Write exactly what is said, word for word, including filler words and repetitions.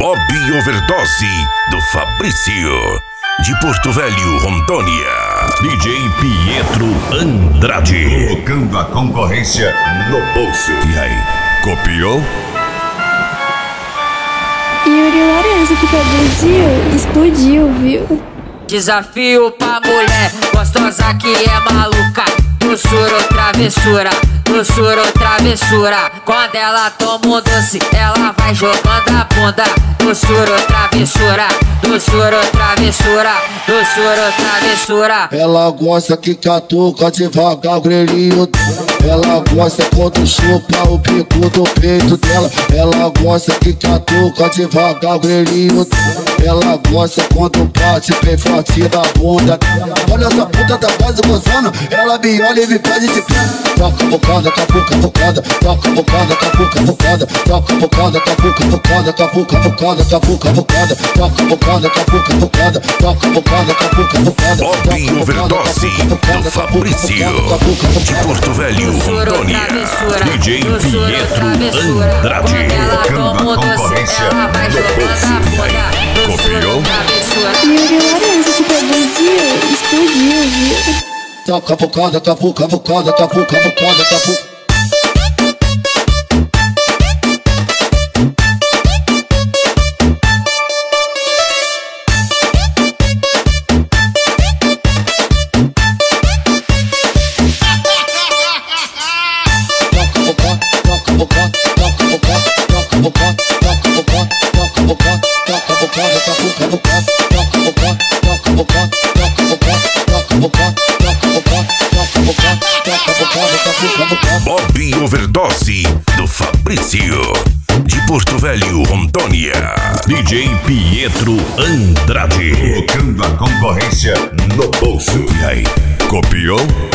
Bob Overdose do Fabrício, de Porto Velho, Rondônia. D J Pietro Andrade, colocando a concorrência no bolso. E aí, copiou? Yuri Lourenço que produziu, explodiu, viu? Desafio pra mulher gostosa que é maluca. Doçura ou travessura, doçura ou travessura. Quando ela toma um doce, ela vai jogando a bunda. Doçura ou travessura, doçura ou travessura, doçura ou travessura. Ela gosta que catuca devagar o grelhinho. Ela gosta quando chupa o bico do peito dela. Ela gosta que catuca devagar o grelhinho. Ela gosta quando bate bem forte na bunda. Olha essa puta tá quase gozando. Ela me olha e me pede de pé. Toca a bocada, capuca, bocada. Toca a bocada, capuca, bocada. Toca a bocada, capuca, bocada. Capuca, bocada, capuca, bocada. Toca a bocada, capuca, bocada. Toca a bocada, capuca, bocada. Bob Overdose do Fabrício, de Porto Velho, Rondônia. D J Pietro Andrade, colocando a concorrência no bolso. Copiou? Yuri Lourenço que produziu, explodiu, viu? Toca a bocada, capuca, bocada, capuca, bocada, capuca. Bob Overdose do Fabrício, de Porto Velho, Rondônia. D J Pietro Andrade, colocando a concorrência no bolso. E aí, copiou?